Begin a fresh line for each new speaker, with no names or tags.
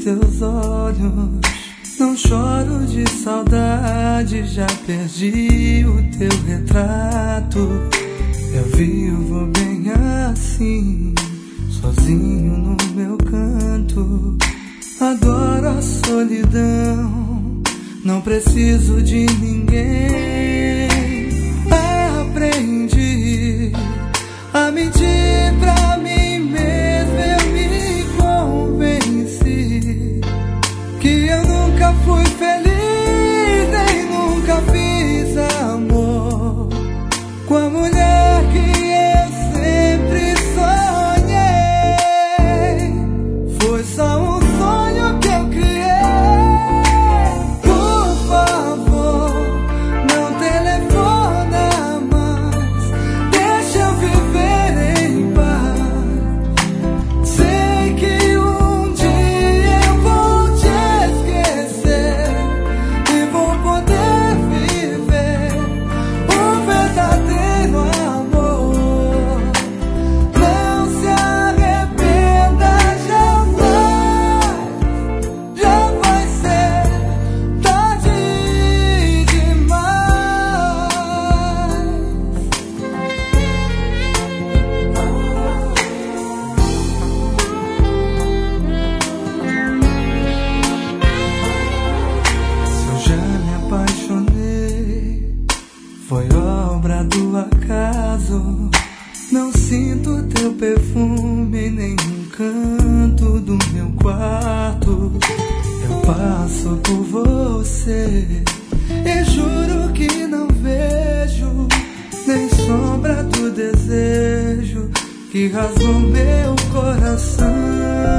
teus olhos. Não choro de saudade, já perdi o teu retrato. Eu vivo bem assim, sozinho no meu canto. Adoro a solidão, não preciso de ninguém. Aprendi a mentir pra mim mesmo, eu me convenci que eu nunca fui feliz, nem nunca fiz amor com a mulher que eu sempre sonhei. Foi só um sonho que eu criei. Por favor, não telefona mais, deixa eu viver em paz. Sei que um dia eu vou te esquecer e vou poder viver um verdadeiro amor. Não se arrependa jamais, já vai ser tarde demais. Se eu já me apaixonei, foi obra do acaso. Não sinto teu perfume em nenhum canto do meu quarto. Eu passo por você e juro que não vejo nem sombra do desejo que rasgou meu coração.